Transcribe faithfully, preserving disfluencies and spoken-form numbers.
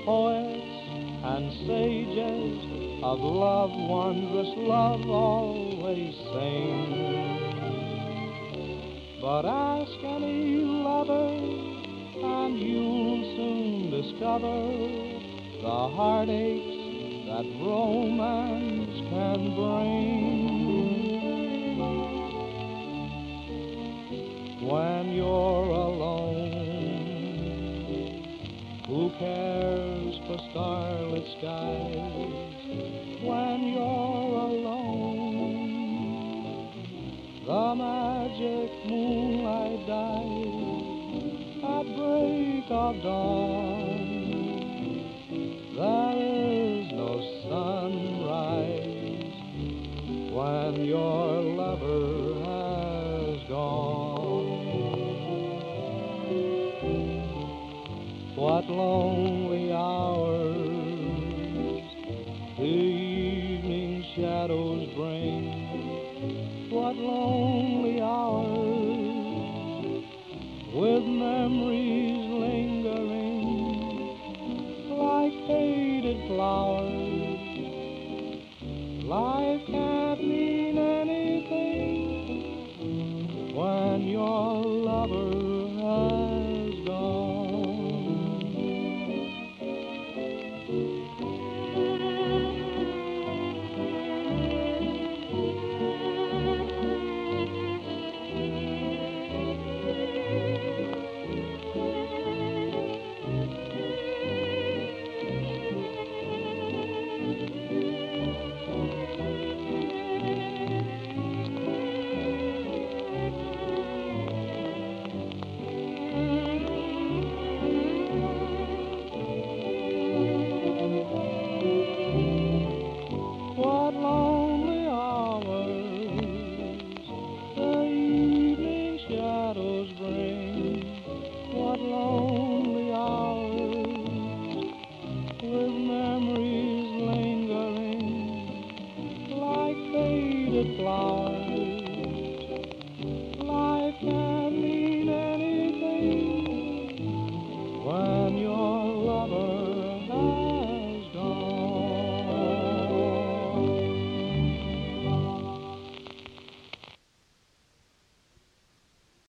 poets and sages of love, wondrous love, always sing. But ask any lover, and you'll soon discover the heartaches that romance can bring. When you're alone, who cares for starlit skies? When you're alone, the magic moonlight dies at break of dawn. There is no sunrise when your lover has gone. What lonely hours the evening shadows bring. What lonely hours with memories lingering like faded flowers, like